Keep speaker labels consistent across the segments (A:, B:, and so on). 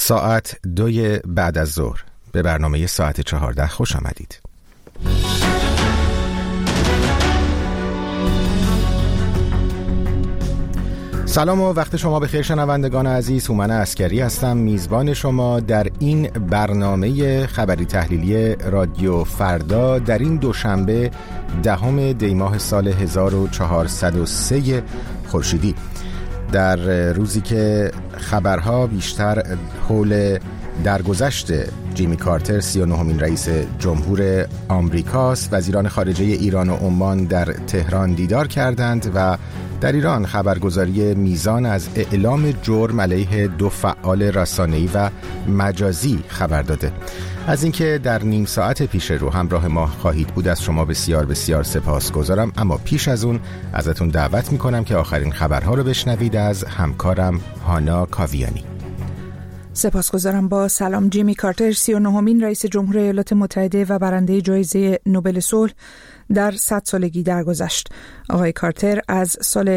A: ساعت 2 بعد از ظهر به برنامه ساعت 14 خوش آمدید. سلام و وقت شما بخیر شنوندگان عزیز. هومن عسکری هستم، میزبان شما در این برنامه خبری تحلیلی رادیو فردا در این دوشنبه 10 دی ماه سال 1403 خورشیدی، در روزی که خبرها بیشتر حول درگذشت جیمی کارتر 39مین رئیس جمهور آمریکاست. وزیران خارجه ایران و عمان در تهران دیدار کردند و در ایران خبرگزاری میزان از اعلام جرم علیه 2 فعال رسانه‌ای و مجازی خبر داده. از اینکه در نیم ساعت پیش رو همراه ما خواهید بود از شما بسیار بسیار سپاسگزارم، اما پیش از اون ازتون دعوت میکنم که آخرین خبرها رو بشنوید از همکارم هانا کاویانی.
B: سپاسگزارم. با سلام. جیمی کارتر 39مین رئیس جمهور ایالات متحده و برنده جایزه نوبل صلح در 100 سالگی درگذشت. آقای کارتر از سال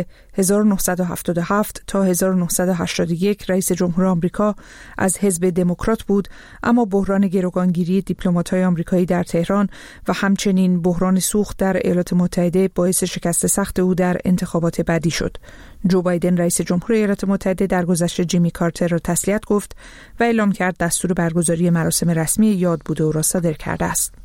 B: 1977 تا 1981 رئیس جمهور آمریکا از حزب دموکرات بود، اما بحران گروگانگیری دیپلمات‌های آمریکایی در تهران و همچنین بحران سوخت در ایالات متحده باعث شکست سخت او در انتخابات بعدی شد. جو بایدن رئیس جمهور ایالات متحده درگذشت جیمی کارتر را تسلیت گفت و اعلام کرد دستور برگزاری مراسم رسمی یادبود او را صادر کرده است.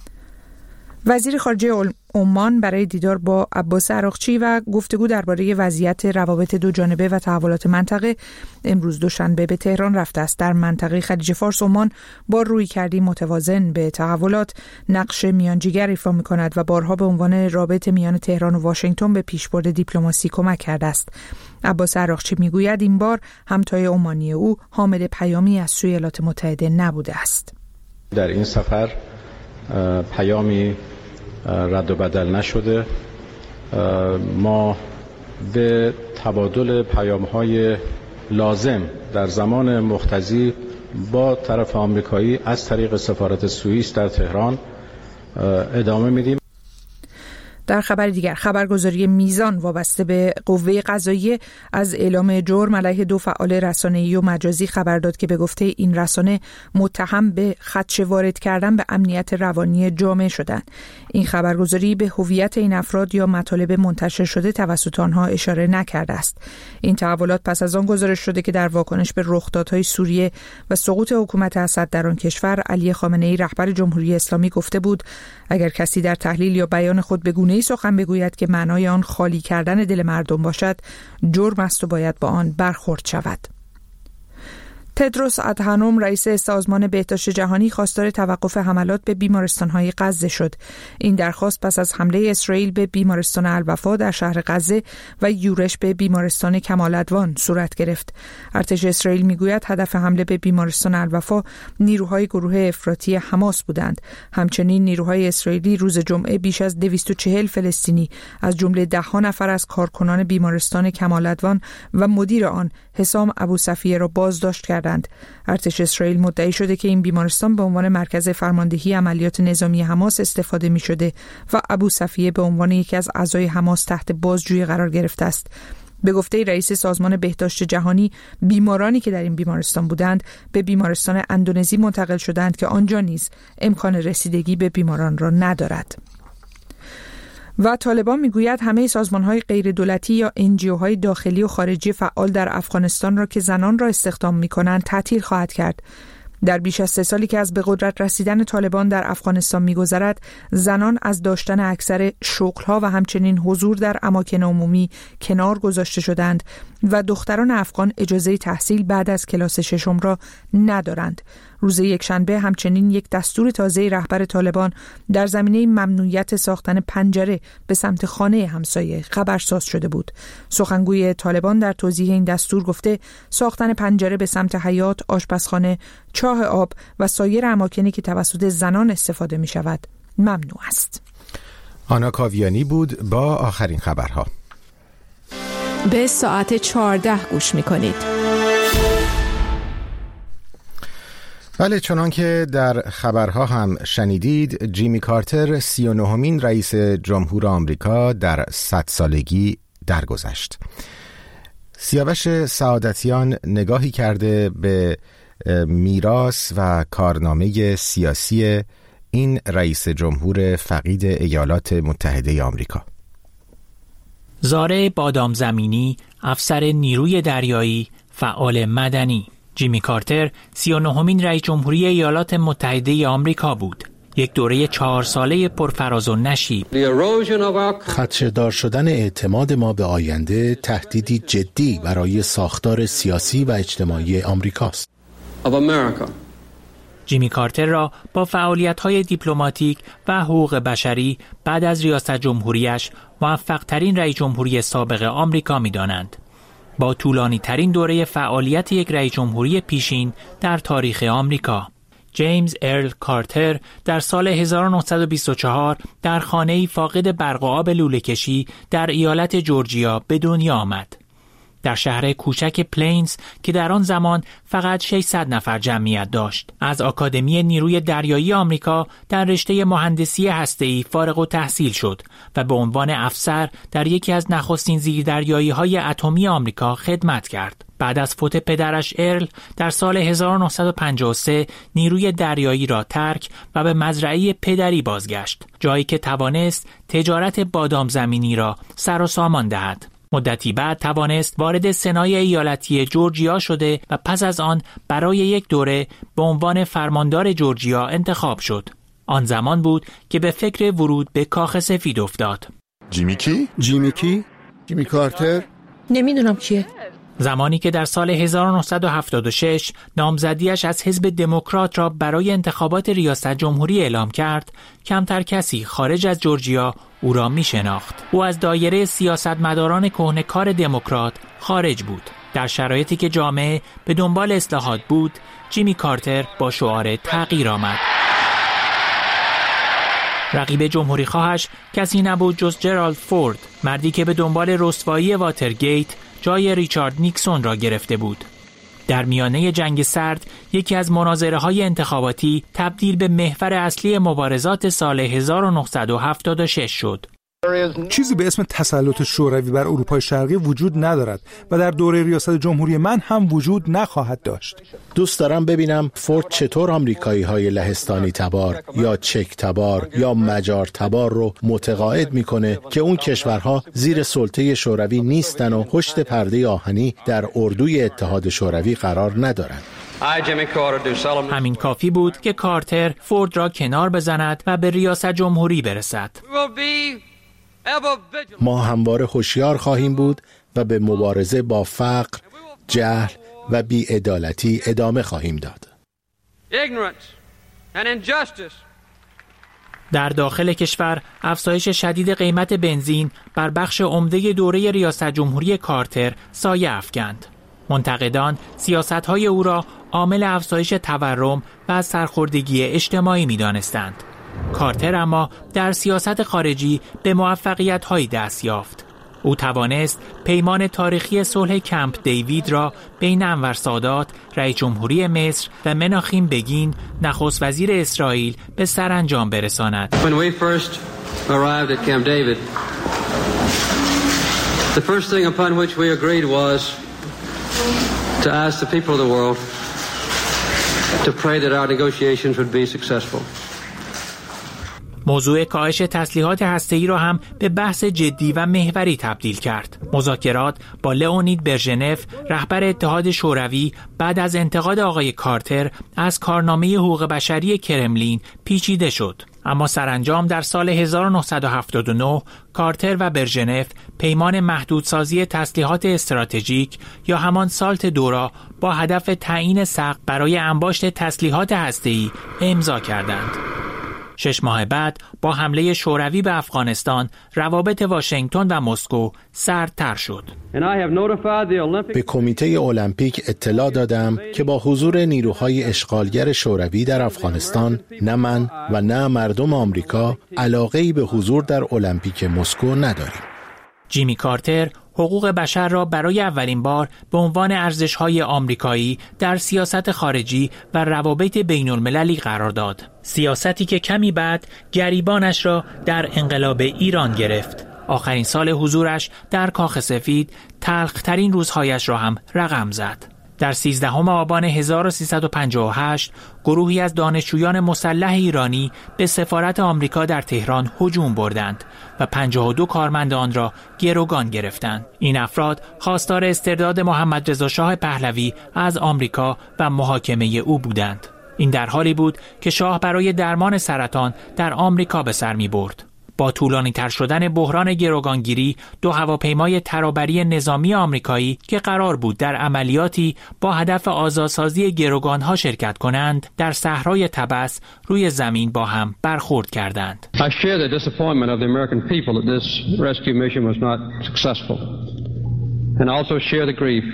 B: وزیر خارجه عمان برای دیدار با عباس عراقچی و گفتگو درباره وضعیت روابط دو جانبه و تحولات منطقه امروز دوشنبه به تهران رفته است. در منطقه خلیج فارس عمان با رویکردی متوازن به تحولات نقش میانجیگر ایفا می‌کند و بارها به عنوان رابط میان تهران و واشنگتن به پیشبرد دیپلماسی کمک کرده است. عباس عراقچی میگوید این بار همتای عمانی او حامل پیامی از سوی ایالات متحده نبوده است.
C: در این سفر پیامی رد و بدل نشده. ما به تبادل پیام‌های لازم در زمان مقتضی با طرف آمریکایی از طریق سفارت سوئیس در تهران ادامه میدیم.
B: در خبر دیگر، خبرگزاری میزان وابسته به قوه قضاییه از اعلام جرم علیه 2 فعال رسانه‌ای و مجازی خبر داد که به گفته این رسانه متهم به خدشه وارد کردن به امنیت روانی جامعه شدند. این خبرگزاری به هویت این افراد یا مطالب منتشر شده توسط آنها اشاره نکرده است. این تحولات پس از آن گزارش شده که در واکنش به رخدادهای سوریه و سقوط حکومت اسد در آن کشور، علی خامنه‌ای رهبر جمهوری اسلامی گفته بود اگر کسی در تحلیل یا بیان خود به گونه‌ای سخن بگوید که معنای آن خالی کردن دل مردم باشد، جرم است و باید با آن برخورد شود. تدروس ادهانوم رئیس سازمان بهداشت جهانی خواستار توقف حملات به بیمارستان‌های غزه شد. این درخواست پس از حمله اسرائیل به بیمارستان الوفا در شهر غزه و یورش به بیمارستان کمال‌ادوان صورت گرفت. ارتش اسرائیل میگوید هدف حمله به بیمارستان الوفا نیروهای گروه افراطی حماس بودند. همچنین نیروهای اسرائیلی روز جمعه بیش از 240 فلسطینی از جمله 10 نفر از کارکنان بیمارستان کمال‌ادوان و مدیر آن حسام ابوصفیه را بازداشت کردند. ارتش اسرائیل مدعی شده که این بیمارستان به عنوان مرکز فرماندهی عملیات نظامی حماس استفاده می شده و ابوصفیه به عنوان یکی از اعضای حماس تحت بازجویی قرار گرفته است. به گفته رئیس سازمان بهداشت جهانی، بیمارانی که در این بیمارستان بودند به بیمارستان اندونزی منتقل شدند که آنجا نیز امکان رسیدگی به بیماران را ندارد. و طالبان میگوید همه سازمان‌های غیر دولتی یا NGO‌های داخلی و خارجی فعال در افغانستان را که زنان را استخدام می‌کنند تعطیل خواهد کرد. در بیش از 3 سالی که از به قدرت رسیدن طالبان در افغانستان می‌گذرد، زنان از داشتن اکثر شغل‌ها و همچنین حضور در اماکن عمومی کنار گذاشته شدند و دختران افغان اجازه تحصیل بعد از کلاس 6 را ندارند. روز یکشنبه همچنین یک دستور تازه رهبر طالبان در زمینه ممنوعیت ساختن پنجره به سمت خانه همسایه خبرساز شده بود. سخنگوی طالبان در توضیح این دستور گفته ساختن پنجره به سمت حیاط، آشپزخانه، چاه آب و سایر اماکنی که توسط زنان استفاده می شود ممنوع است.
A: هانا کاویانی بود با آخرین خبرها.
D: به ساعت 14 گوش می کنید.
A: بله، چنان که در خبرها هم شنیدید، جیمی کارتر 39مین رئیس جمهور آمریکا در 100 سالگی درگذشت. سیاوش سعادتیان نگاهی کرده به میراث و کارنامه سیاسی این رئیس جمهور فقید ایالات متحده آمریکا.
E: زاره بادام زمینی، افسر نیروی دریایی، فعال مدنی. جیمی کارتر 39مین رئیس جمهوری ایالات متحده آمریکا بود. یک دوره 4 ساله پرفراز و نشیب.
F: خدشه‌دار شدن اعتماد ما به آینده تهدیدی جدی برای ساختار سیاسی و اجتماعی آمریکاست.
E: جیمی کارتر را با فعالیت‌های دیپلماتیک و حقوق بشری بعد از ریاست جمهوریش موفق‌ترین رئیس جمهوری سابق آمریکا می‌دانند. با طولانی‌ترین دوره فعالیت یک رئیس جمهوری پیشین در تاریخ آمریکا. جیمز ارل کارتر در سال 1924 در خانه‌ای فاقد برق و آب لوله‌کشی در ایالت جورجیا به دنیا آمد. در شهر کوچک پلینز که در آن زمان فقط 600 نفر جمعیت داشت. از آکادمی نیروی دریایی آمریکا در رشته مهندسی هسته‌ای فارغ التحصیل شد و به عنوان افسر در یکی از نخستین زیردریایی‌های اتمی آمریکا خدمت کرد. بعد از فوت پدرش ارل در سال 1953 نیروی دریایی را ترک و به مزرعه پدری بازگشت، جایی که توانست تجارت بادام زمینی را سر و سامان دهد. مدتی بعد توانست وارد سنای ایالتی جورجیا شده و پس از آن برای یک دوره به عنوان فرماندار جورجیا انتخاب شد. آن زمان بود که به فکر ورود به کاخ سفید افتاد.
F: جیمی کی؟ جیمی کارتر؟
B: نمیدونم کیه.
E: زمانی که در سال 1976 نامزدیش از حزب دموکرات را برای انتخابات ریاست جمهوری اعلام کرد، کمتر کسی خارج از جورجیا او را می شناخت. او از دایره سیاستمداران کهنه‌کار دموکرات خارج بود. در شرایطی که جامعه به دنبال اصلاحات بود، جیمی کارتر با شعار تغییر آمد. رقیب جمهوری خواهش کسی نبود جز جرالد فورد، مردی که به دنبال رسوایی واترگیت جای ریچارد نیکسون را گرفته بود. در میانه جنگ سرد یکی از مناظره‌های انتخاباتی تبدیل به محور اصلی مبارزات سال 1976 شد.
G: چیزی به اسم تسلط شوروی بر اروپای شرقی وجود ندارد و در دوره ریاست جمهوری من هم وجود نخواهد داشت.
F: دوست دارم ببینم فورد چطور آمریکایی‌های لهستانی تبار یا چک تبار یا مجار تبار رو متقاعد میکنه که اون کشورها زیر سلطه شوروی نیستن و پشت پرده آهنی در اردوی اتحاد شوروی قرار ندارن.
E: همین کافی بود که کارتر فورد را کنار بزند و به ریاست جمهوری برسد.
F: ما همواره هوشیار خواهیم بود و به مبارزه با فقر، جهل و بی‌عدالتی ادامه خواهیم داد.
E: در داخل کشور افزایش شدید قیمت بنزین بر بخش عمده دوره ریاست جمهوری کارتر سایه افکند. منتقدان سیاست‌های او را عامل افزایش تورم و سرخوردگی اجتماعی می‌دانستند. کارتر اما در سیاست خارجی به موفقیت‌هایی دست یافت. او توانست پیمان تاریخی صلح کمپ دیوید را بین انور سادات رئیس جمهوری مصر و مناخیم بگین نخست وزیر اسرائیل به سرانجام برساند.
H: When we first arrived at Camp David, the first thing upon which we agreed was to ask the people of the world to pray that our negotiations would be successful.
E: موضوع کاهش تسلیحات هسته‌ای را هم به بحث جدی و محوری تبدیل کرد. مذاکرات با لئونید برژنف رهبر اتحاد شوروی بعد از انتقاد آقای کارتر از کارنامه حقوق بشری کرملین پیچیده شد. اما سرانجام در سال 1979 کارتر و برژنف پیمان محدودسازی تسلیحات استراتژیک یا همان سالت دورا با هدف تعیین سقف برای انباشت تسلیحات هسته‌ای امضا کردند. 6 ماه بعد با حمله شوروی به افغانستان روابط واشنگتن و مسکو سردتر شد.
F: به کمیته المپیک اطلاع دادم که با حضور نیروهای اشغالگر شوروی در افغانستان نه من و نه مردم آمریکا علاقه‌ای به حضور در المپیک مسکو نداریم.
E: جیمی کارتر حقوق بشر را برای اولین بار به عنوان ارزش‌های آمریکایی در سیاست خارجی و روابط بین‌المللی قرار داد. سیاستی که کمی بعد گریبانش را در انقلاب ایران گرفت. آخرین سال حضورش در کاخ سفید تلخ‌ترین روزهایش را هم رقم زد. در 13 آبان 1358 گروهی از دانشجویان مسلح ایرانی به سفارت آمریکا در تهران هجوم بردند و 52 کارمند آن را گروگان گرفتند. این افراد خواستار استرداد محمد رضا شاه پهلوی از آمریکا و محاکمه او بودند. این در حالی بود که شاه برای درمان سرطان در آمریکا به سر می برد. با طولانی تر شدن بحران گروگانگیری، 2 هواپیمای ترابری نظامی آمریکایی که قرار بود در عملیاتی با هدف آزادسازی گروگانها شرکت کنند، در صحرای طبس روی زمین با هم برخورد کردند.
H: I share the disappointment of the American people that this rescue mission was not successful, and also share the grief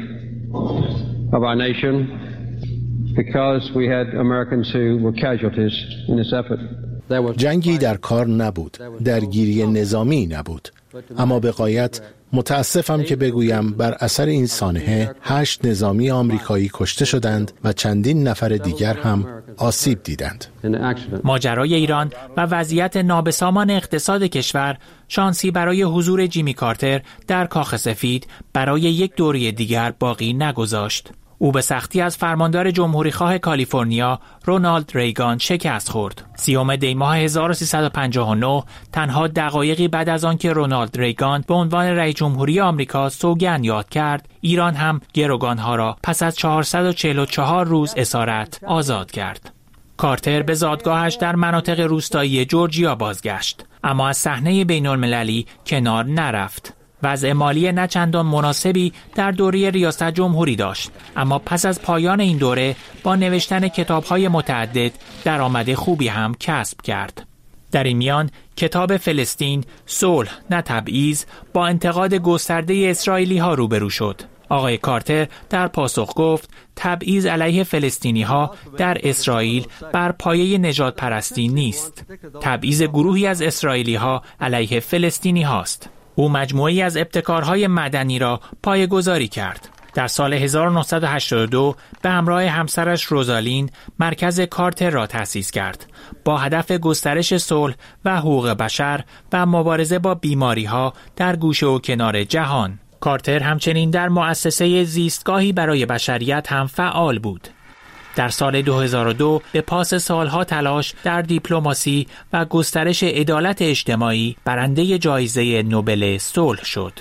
H: of our nation because we had Americans who were casualties in this effort.
F: جنگی در کار نبود، درگیری نظامی نبود، اما به غایت متاسفم که بگویم بر اثر این سانحه 8 نظامی آمریکایی کشته شدند و چندین نفر دیگر هم آسیب دیدند.
E: ماجرای ایران و وضعیت نابسامان اقتصاد کشور شانسی برای حضور جیمی کارتر در کاخ سفید برای یک دوره دیگر باقی نگذاشت. او به سختی از فرماندار جمهوریخواه کالیفرنیا رونالد ریگان شکست خورد. 30 دی ماه 1359 تنها دقایقی بعد از آن که رونالد ریگان به عنوان رئیس جمهوری آمریکا سوگند یاد کرد، ایران هم گروگانها را پس از 444 روز اسارت آزاد کرد. کارتر به زادگاهش در مناطق روستایی جورجیا بازگشت، اما از صحنه بین‌المللی کنار نرفت. وضع مالی نچندان مناسبی در دوره ریاست جمهوری داشت، اما پس از پایان این دوره با نوشتن کتاب‌های متعدد درآمد خوبی هم کسب کرد. در این میان کتاب فلسطین، صلح نه تبعیض، با انتقاد گسترده اسرائیلی‌ها روبرو شد. آقای کارتر در پاسخ گفت تبعیض علیه فلسطینی‌ها در اسرائیل بر پایه نژاد پرستی نیست. تبعیض گروهی از اسرائیلی‌ها علیه فلسطینی‌هاست. او مجموعی از ابتکارهای مدنی را پایه‌گذاری کرد. در سال 1982 به همراه همسرش روزالین مرکز کارتر را تأسیس کرد با هدف گسترش صلح و حقوق بشر و مبارزه با بیماری‌ها در گوشه و کنار جهان. کارتر همچنین در مؤسسه زیستگاهی برای بشریت هم فعال بود. در سال 2002 به پاس سالها تلاش در دیپلماسی و گسترش عدالت اجتماعی برنده جایزه نوبل صلح شد.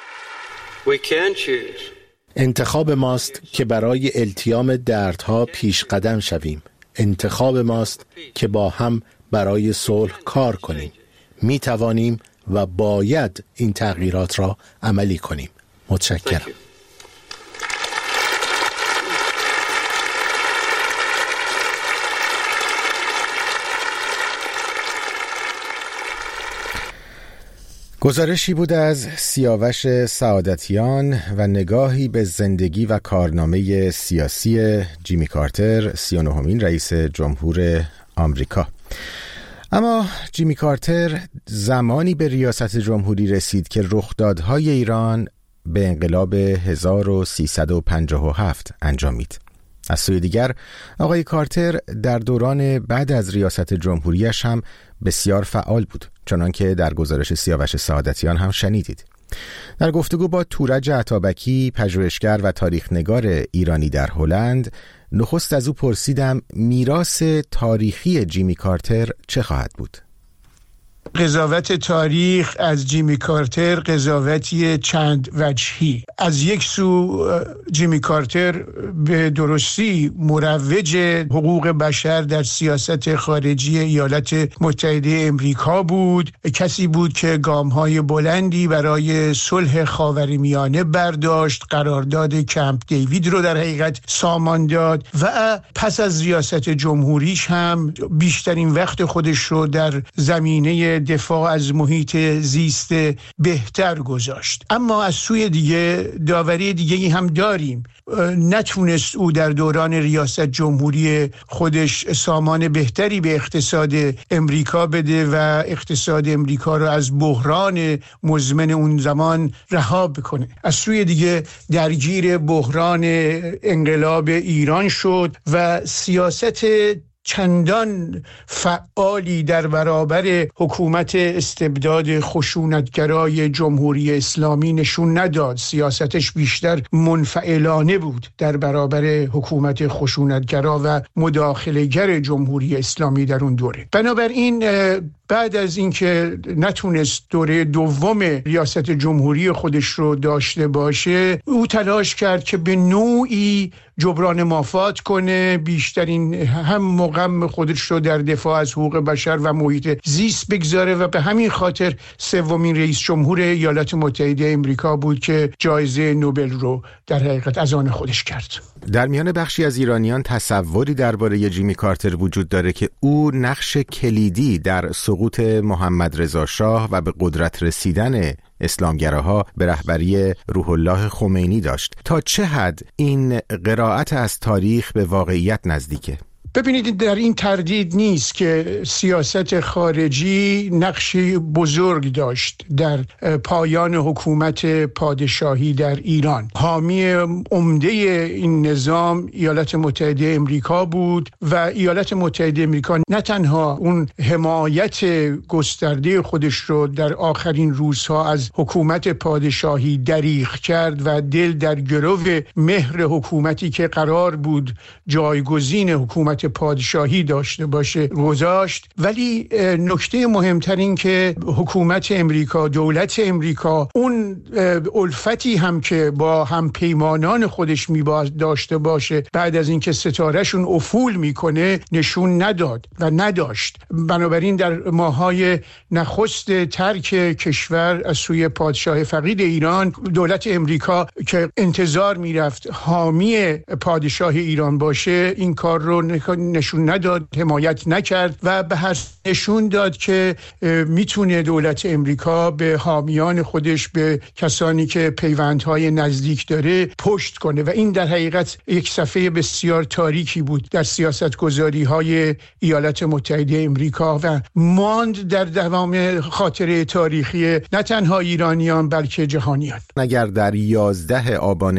F: انتخاب ماست که برای التیام دردها پیش قدم شویم. انتخاب ماست که با هم برای صلح کار کنیم. می توانیم و باید این تغییرات را عملی کنیم. متشکرم.
A: گزارشی بود از سیاوش سعادتیان و نگاهی به زندگی و کارنامه سیاسی جیمی کارتر، 39مین رئیس جمهور آمریکا. اما جیمی کارتر زمانی به ریاست جمهوری رسید که رخدادهای ایران به انقلاب 1357 انجامید. از سوی دیگر آقای کارتر در دوران بعد از ریاست جمهوریش هم بسیار فعال بود، چنانکه در گزارش سیاوش سعادتیان هم شنیدید. در گفتگو با تورج عطابکی، پژوهشگر و تاریخ‌نگار ایرانی در هلند، نخست از او پرسیدم میراث تاریخی جیمی کارتر چه خواهد بود؟
I: قضاوت تاریخ از جیمی کارتر قضاوتی چند وجهی. از یک سو جیمی کارتر به درستی مروج حقوق بشر در سیاست خارجی ایالات متحده امریکا بود. کسی بود که گام‌های بلندی برای صلح خاورمیانه برداشت، قرارداد کمپ دیوید رو در حقیقت سامان داد و پس از ریاست جمهوریش هم بیشترین وقت خودش رو در زمینه دفاع از محیط زیست بهتر گذاشت. اما از سوی دیگه داوری دیگه‌ای هم داریم. نتونست او در دوران ریاست جمهوری خودش سامان بهتری به اقتصاد امریکا بده و اقتصاد امریکا رو از بحران مزمن اون زمان رها بکنه. از سوی دیگه درگیر بحران انقلاب ایران شد و سیاست چندان فعالی در برابر حکومت استبداد خشونتگرای جمهوری اسلامی نشون نداد. سیاستش بیشتر منفعلانه بود در برابر حکومت خشونتگرا و مداخله‌گر جمهوری اسلامی در اون دوره. بنابراین بعد از اینکه نتونست دوره دوم ریاست جمهوری خودش رو داشته باشه، او تلاش کرد که به نوعی جبران مافات کنه، بیشترین هم غم خودش رو در دفاع از حقوق بشر و محیط زیست بگذاره و به همین خاطر سومین رئیس جمهور ایالات متحده آمریکا بود که جایزه نوبل رو در حقیقت از آن خودش کرد.
A: در میان بخشی از ایرانیان تصوری درباره جیمی کارتر وجود داره که او نقش کلیدی در سقوط محمد رضا شاه و به قدرت رسیدن اسلامگراها به رهبری روح الله خمینی داشت. تا چه حد این قرائت از تاریخ به واقعیت نزدیکه؟
I: ببینید، در این تردید نیست که سیاست خارجی نقشی بزرگ داشت در پایان حکومت پادشاهی در ایران. حامی عمده این نظام ایالات متحده آمریکا بود و ایالات متحده آمریکا نه تنها اون حمایت گسترده خودش رو در آخرین روزها از حکومت پادشاهی دریغ کرد و دل در گرو مهر حکومتی که قرار بود جایگزین حکومت پادشاهی داشته باشه گذاشت، ولی نکته مهمتر این که حکومت امریکا، دولت امریکا، اون الفتی هم که با هم پیمانان خودش داشته باشه بعد از اینکه ستارهشون افول میکنه نشون نداد و نداشت. بنابراین در ماهای نخست ترک کشور از سوی پادشاه فقید ایران، دولت امریکا که انتظار میرفت حامی پادشاه ایران باشه این کار رو نشون نداد، حمایت نکرد و به هر نشون داد که میتونه دولت امریکا به حامیان خودش، به کسانی که پیوندهای نزدیک داره پشت کنه و این در حقیقت یک صفحه بسیار تاریکی بود در سیاستگذاری‌های ایالات متحده امریکا و ماند در دوام خاطره تاریخی نه تنها ایرانیان بلکه جهانیان.
A: اگر در 11 آبان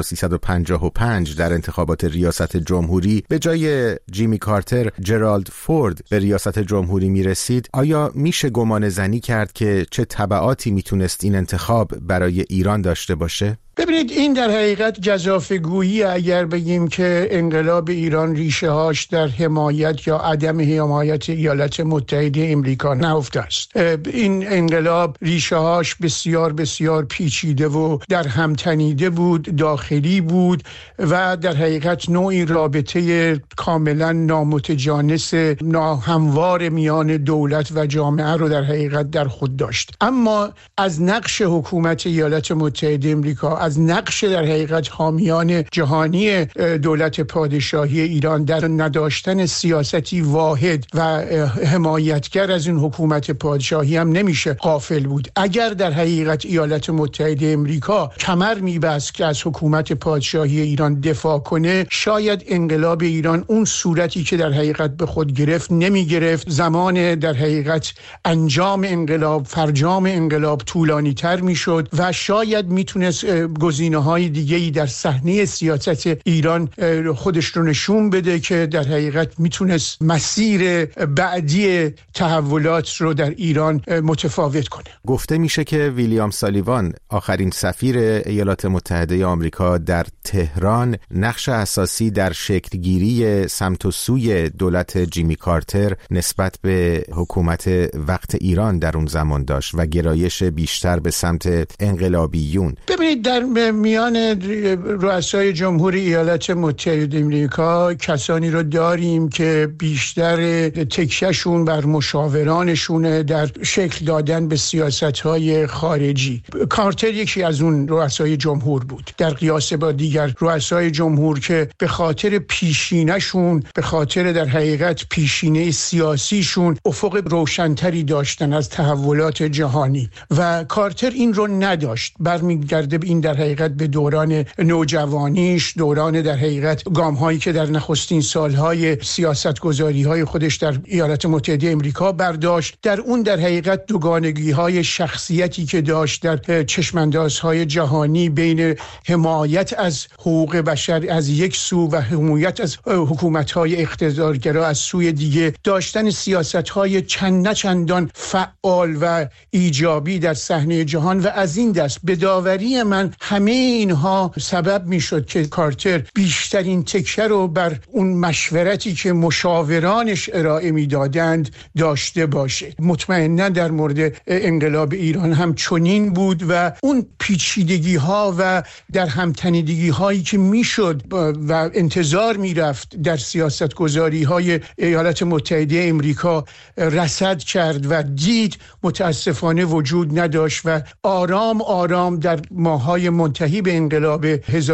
A: 1355 در انتخابات ریاست جمهوری به جای جیمی کارتر جرالد فورد به ریاست جمهوری میرسید، آیا میشه گمان زنی کرد که چه تبعاتی میتونست این انتخاب برای ایران داشته باشه؟
I: ببینید، این در حقیقت گزافه‌گویی اگر بگیم که انقلاب ایران ریشه هاش در حمایت یا عدم حمایت ایالات متحده آمریکا نهفته است. این انقلاب ریشه هاش بسیار بسیار پیچیده و در هم تنیده بود، داخلی بود و در حقیقت نوعی رابطه کاملا نامتجانس، ناهموار میان دولت و جامعه رو در حقیقت در خود داشت. اما از نقش حکومت ایالات متحده آمریکا، از نقش در حقیقت حامیان جهانی دولت پادشاهی ایران در نداشتن سیاستی واحد و حمایتگر از این حکومت پادشاهی هم نمیشه غافل بود. اگر در حقیقت ایالات متحده آمریکا کمر میبست که از حکومت پادشاهی ایران دفاع کنه، شاید انقلاب ایران اون صورتی که در حقیقت به خود گرفت نمیگرفت. زمان در حقیقت انجام انقلاب، فرجام انقلاب طولانی تر میشد و شاید میتونست گزینه‌های دیگه‌ای در صحنه سیاست ایران خودش رو نشون بده که در حقیقت میتونست مسیر بعدی تحولات رو در ایران متفاوت کنه.
A: گفته میشه که ویلیام سالیوان، آخرین سفیر ایالات متحده آمریکا در تهران، نقش اساسی در شکلگیری سمت و سوی دولت جیمی کارتر نسبت به حکومت وقت ایران در اون زمان داشت و گرایش بیشتر به سمت انقلابیون.
I: ببینید، در میان رؤسای جمهوری ایالات متحده آمریکا کسانی رو داریم که بیشتر تکیه‌شون بر مشاورانشونه در شکل دادن به سیاست‌های خارجی. کارتر یکی از اون رؤسای جمهور بود در قیاس با دیگر رؤسای جمهور که به خاطر پیشینه‌شون، به خاطر در حقیقت پیشینه سیاسیشون افق روشن‌تری داشتن از تحولات جهانی و کارتر این رو نداشت. برمیگرده به این در در حقیقت به دوران نوجوانیش، دوران در حقیقت گام‌هایی که در نخستین سالهای سیاستگذاری‌های خودش در ایالات متحده آمریکا برداشت، در اون در حقیقت دوگانگی‌های شخصیتی که داشت در چشماندازهای جهانی بین حمایت از حقوق بشر از یک سو و حمایت از حکومت‌های اقتدارگرا از سوی دیگه، داشتن سیاست‌های چند نه چندان فعال و ایجابی در صحنه جهان و از این دست به داوری من همه اینها سبب میشد که کارتر بیشترین تکیه رو بر اون مشورتی که مشاورانش ارائه میدادند داشته باشه. مطمئنا در مورد انقلاب ایران هم چنین بود و اون پیچیدگی ها و در همتنیدگی هایی که میشد و انتظار میرفت در سیاست گذاری های ایالات متحده آمریکا رصد کرد و دید، متاسفانه وجود نداشت و آرام آرام در ماهای منتهی به انقلاب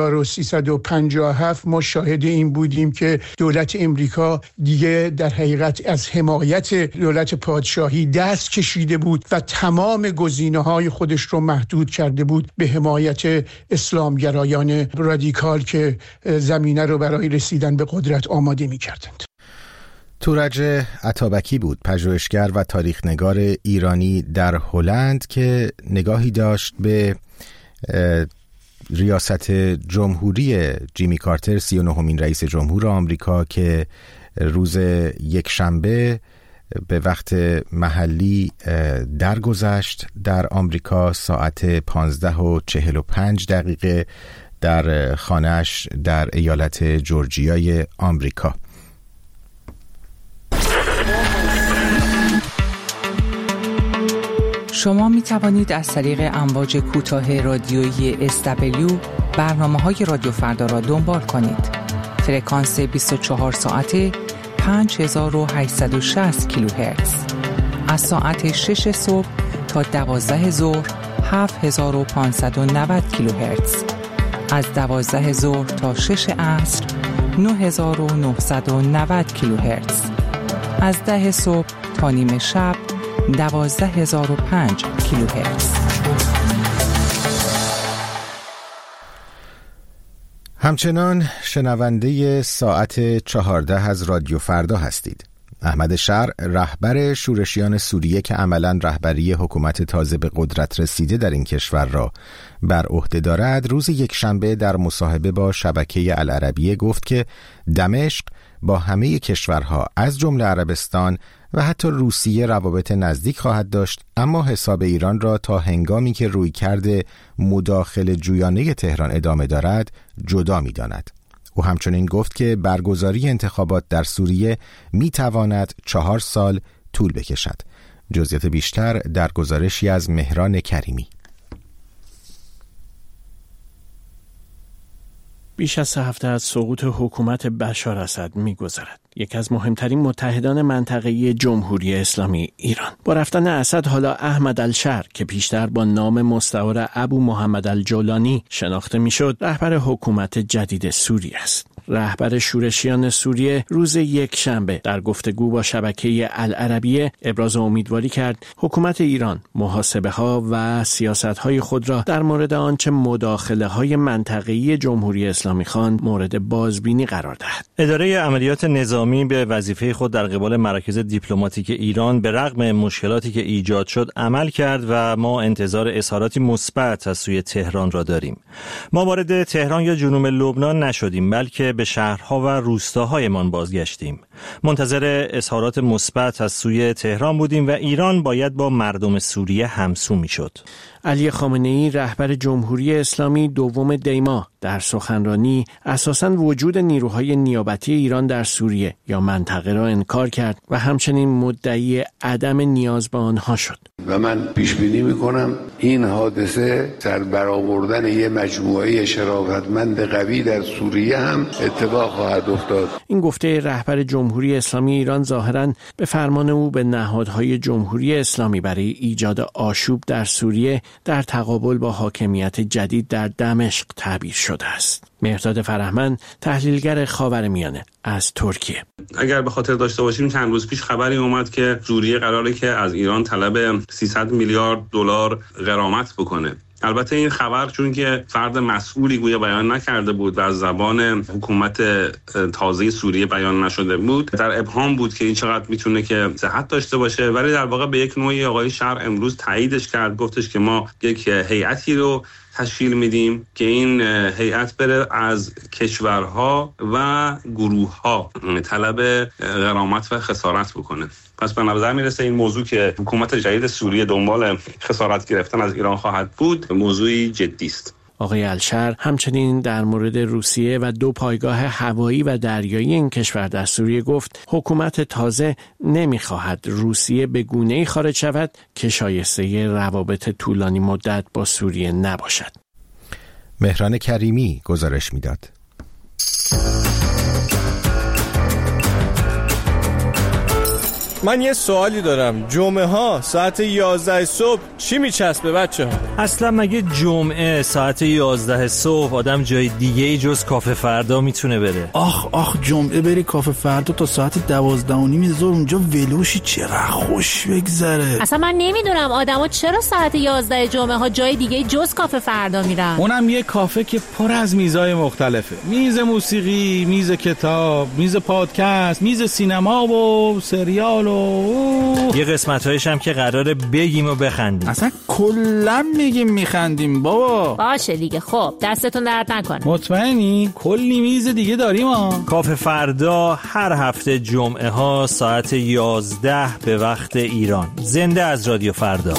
I: 1357 ما شاهد این بودیم که دولت امریکا دیگه در حقیقت از حمایت دولت پادشاهی دست کشیده بود و تمام گزینه‌های خودش رو محدود کرده بود به حمایت اسلامگرایان رادیکال که زمینه رو برای رسیدن به قدرت آماده می‌کردند.
A: تورج عطابکی بود، پژوهشگر و تاریخ‌نگار ایرانی در هلند که نگاهی داشت به ریاست جمهوری جیمی کارتر، 39مین رئیس جمهور آمریکا که روز یکشنبه به وقت محلی درگذشت در آمریکا ساعت 15:45 در خانه‌اش در ایالت جورجیای آمریکا.
J: شما می توانید از طریق امواج کوتاه رادیویی SW برنامه‌های رادیو فردا را دنبال کنید. فرکانس 24 ساعته 5860 کیلوهرتز. از ساعت 6 صبح تا 12 ظهر 7590 کیلوهرتز. از 12 ظهر تا 6 عصر 9990 کیلوهرتز. از 10 صبح تا نیم شب 12005 کیلوهرتز.
A: همچنان شنونده ساعت 14 از رادیو فردا هستید. احمد شرع، رهبر شورشیان سوریه که عملاً رهبری حکومت تازه به قدرت رسیده در این کشور را بر عهده دارد، روز یکشنبه در مصاحبه با شبکه العربیه گفت که دمشق با همه کشورها از جمله عربستان و حتی روسیه روابط نزدیک خواهد داشت، اما حساب ایران را تا هنگامی که رویکرد مداخله جویانه تهران ادامه دارد جدا می‌داند. او همچنین گفت که برگزاری انتخابات در سوریه می‌تواند 4 سال طول بکشد. جزئیات بیشتر در گزارشی از مهران کریمی.
K: بیش از 3 هفته از سقوط حکومت بشار اسد می‌گذرد. یکی از مهمترین متحدان منطقه‌ای جمهوری اسلامی ایران. با رفتن اسد حالا احمد الشرع که پیشتر با نام مستعار ابو محمد الجولانی شناخته می‌شد، رهبر حکومت جدید سوریه است. رهبر شورشیان سوریه روز یکشنبه در گفتگو با شبکه العربیه ابراز امیدواری کرد حکومت ایران محاسبه‌ها و سیاست‌های خود را در مورد آنچه مداخله‌های منطقه‌ای جمهوری اسلامی خواند مورد بازبینی قرار دهد.
L: اداره عملیات نظامی به وظیفه خود در قبال مراکز دیپلماتیک ایران به رغم مشکلاتی که ایجاد شد عمل کرد و ما انتظار اظهاراتی مثبت از سوی تهران را داریم. ما وارد تهران یا جنوب لبنان نشدیم، بلکه به شهرها و روستاهایمان بازگشتیم. منتظر اظهارات مثبت از سوی تهران بودیم و ایران باید با مردم سوریه همسو میشد.
K: علی خامنه‌ای رهبر جمهوری اسلامی 2 دی ماه در سخنرانی اساساً وجود نیروهای نیابتی ایران در سوریه یا منطقه را انکار کرد و همچنین مدعی عدم نیاز به آنها شد.
M: و من پیش بینی میکنم این حادثه سر برآوردن یه مجموعه شرافتمند قوی در سوریه هم اتفاق خواهد افتاد.
K: این گفته رهبر جمهوری اسلامی ایران ظاهراً به فرمان او به نهادهای جمهوری اسلامی برای ایجاد آشوب در سوریه در تقابل با حاکمیت جدید در دمشق تعبیر شده است. مهرداد فرهمند، تحلیلگر خاورمیانه از ترکیه.
N: اگر به خاطر داشته باشیم چند روز پیش خبری اومد که سوریه قراره که از ایران طلب 300 میلیارد دلار غرامت بکنه البته این خبر چون که فرد مسئولی گویا بیان نکرده بود و از زبان حکومت تازه سوریه بیان نشده بود، در ابهام بود که این چقدر میتونه که صحت داشته باشه، ولی در واقع به یک نوعی آقای شهر امروز تاییدش کرد، گفتش که ما یک هیئتی رو تشکیل میدیم که این هیئت بره از کشورها و گروه‌ها طلب غرامت و خسارت بکنه. پس به نظر میرسه این موضوع که حکومت جدید سوریه دنبال خسارت گرفتن از ایران خواهد بود موضوعی جدی است.
K: آقای الشر همچنین در مورد روسیه و 2 پایگاه هوایی و دریایی این کشور در سوریه گفت حکومت تازه نمیخواهد روسیه به گونه‌ای خارج شود که شایسته روابط طولانی مدت با سوریه نباشد.
A: مهران کریمی گزارش میداد.
O: من یه سوالی دارم، جمعه ها ساعت 11 صبح چی میچسبه بچه ها؟
L: اصلا مگه جمعه ساعت 11 صبح آدم جای دیگه ای جز کافه فردا میتونه بره؟
P: آخ جمعه بری کافه فردا تا ساعت 12:30 ظهر اونجا ولوشی، چقدر خوش بگذره.
Q: اصلا من نمیدونم آدما چرا ساعت 11 جمعه ها جای دیگه جز کافه فردا میرن.
O: اونم یه کافه که پر از میزای مختلفه، میز موسیقی، میز کتاب، میز پادکست، میز سینما و سریال
L: یه قسمت‌هایش هم که قراره بگیم و بخندیم.
P: اصلا کلا میگیم میخندیم بابا.
Q: باشه دیگه، خب دستتون درد نکنه.
O: مطمئنی؟ کلی میز دیگه داریم ها.
L: کافه فردا هر هفته جمعه ها ساعت 11 به وقت ایران. زنده از رادیو فردا.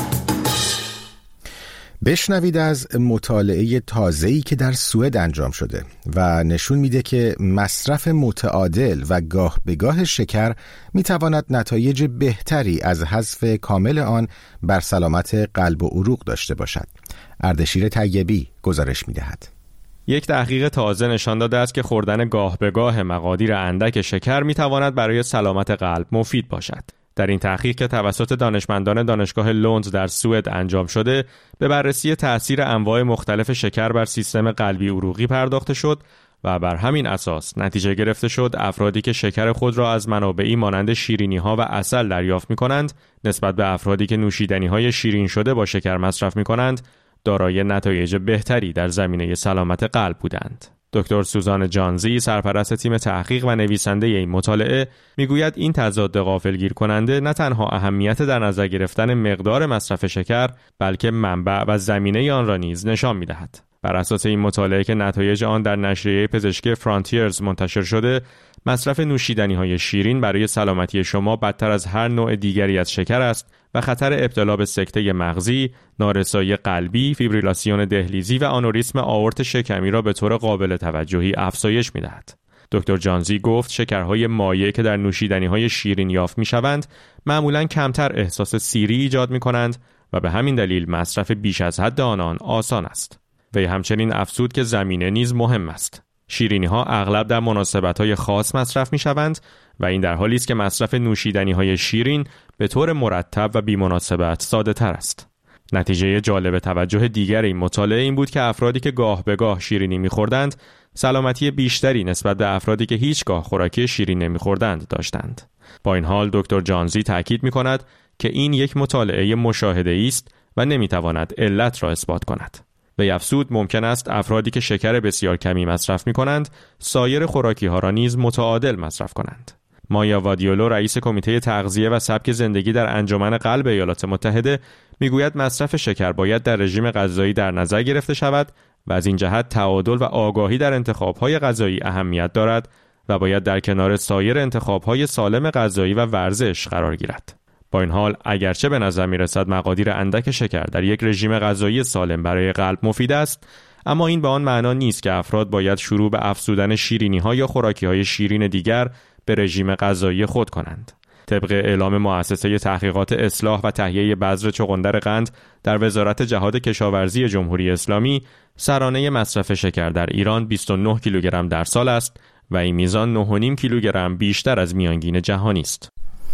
A: بشنوید از مطالعه تازه‌ای که در سوئد انجام شده و نشون میده که مصرف متعادل و گاه به گاه شکر میتواند نتایج بهتری از حذف کامل آن بر سلامت قلب و عروق داشته باشد. اردشیر طیبی گزارش میدهد.
R: یک تحقیق تازه نشان داده است که خوردن گاه به گاه مقادیر اندک شکر میتواند برای سلامت قلب مفید باشد. در این تحقیق که توسط دانشمندان دانشگاه لوند در سوئد انجام شده، به بررسی تأثیر انواع مختلف شکر بر سیستم قلبی عروقی پرداخته شد و بر همین اساس نتیجه گرفته شد افرادی که شکر خود را از منابعی مانند شیرینی‌ها و عسل دریافت می‌کنند، نسبت به افرادی که نوشیدنی‌های شیرین شده با شکر مصرف می‌کنند، دارای نتایج بهتری در زمینه سلامت قلب بودند. دکتر سوزان جانزی، سرپرست تیم تحقیق و نویسنده این مطالعه، میگوید این تضاد غافلگیر کننده نه تنها اهمیت در نظر گرفتن مقدار مصرف شکر، بلکه منبع و زمینه آن را نیز نشان می‌دهد. بر اساس این مطالعه که نتایج آن در نشریه پزشکی فرانتیرز منتشر شده، مصرف نوشیدنی‌های شیرین برای سلامتی شما بدتر از هر نوع دیگری از شکر است و خطر ابتلا به سکته مغزی، نارسایی قلبی، فیبریلاسیون دهلیزی و آنوریسم آورت شکمی را به طور قابل توجهی افزایش می‌دهد. دکتر جانزی گفت شکرهای مایع که در نوشیدنی‌های شیرین یافت می‌شوند، معمولاً کمتر احساس سیری ایجاد می‌کنند و به همین دلیل مصرف بیش از حد آنان آسان است. وی همچنین افزود که زمینه نیز مهم است. شیرینی‌ها اغلب در مناسبت‌های خاص مصرف می‌شوند و این در حالی است که مصرف نوشیدنی‌های شیرین به طور مرتب و بی‌مناسبت ساده‌تر است. نتیجه جالب توجه دیگر این مطالعه این بود که افرادی که گاه به گاه شیرینی می‌خوردند، سلامتی بیشتری نسبت به افرادی که هیچگاه خوراکی شیرین نمی‌خوردند داشتند. با این حال دکتر جانزی تاکید می‌کند که این یک مطالعه مشاهده‌ای است و نمی‌تواند علت را اثبات کند. وی افزود ممکن است افرادی که شکر بسیار کمی مصرف می‌کنند، سایر خوراکی‌ها را نیز متعادل مصرف کنند. مایا وادیولو، رئیس کمیته تغذیه و سبک زندگی در انجمن قلب ایالات متحده، میگوید مصرف شکر باید در رژیم غذایی در نظر گرفته شود و از این جهت تعادل و آگاهی در انتخاب‌های غذایی اهمیت دارد و باید در کنار سایر انتخاب‌های سالم غذایی و ورزش قرار گیرد. با این حال اگرچه به نظر می‌رسد مقادیر اندک شکر در یک رژیم غذایی سالم برای قلب مفید است، اما این به آن معنا نیست که افراد باید شروع به افزودن شیرینی‌ها یا خوراکی‌های شیرین دیگر به رژیم غذایی خود کنند. طبق اعلام مؤسسه تحقیقات اصلاح و تهیه بذر چغندر قند در وزارت جهاد کشاورزی جمهوری اسلامی، سرانه مصرف شکر در ایران 29 کیلوگرم در سال است و این میزان 9.5 کیلوگرم بیشتر از میانگین جهانی است.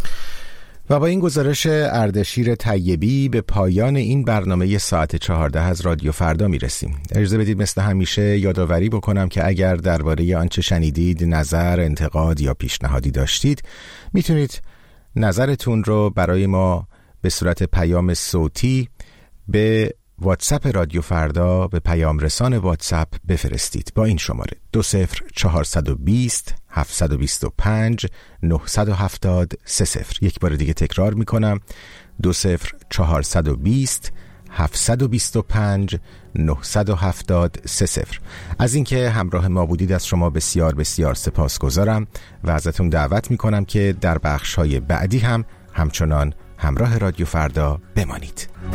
A: و با این گزارش اردشیر طیبی به پایان این برنامه ساعت 14 از رادیو فردا میرسیم. اجازه بدید مثل همیشه یادآوری بکنم که اگر درباره آنچه شنیدید نظر، انتقاد یا پیشنهادی داشتید، میتونید نظرتون رو برای ما به صورت پیام صوتی به واتساپ رادیو فردا به پیام رسان واتساپ بفرستید با این شماره 20420 725 970 30. یک بار دیگه تکرار میکنم 20420 725 970 30. از اینکه همراه ما بودید از شما بسیار بسیار سپاسگزارم و ازتون دعوت میکنم که در بخش‌های بعدی هم همچنان همراه رادیو فردا بمانید.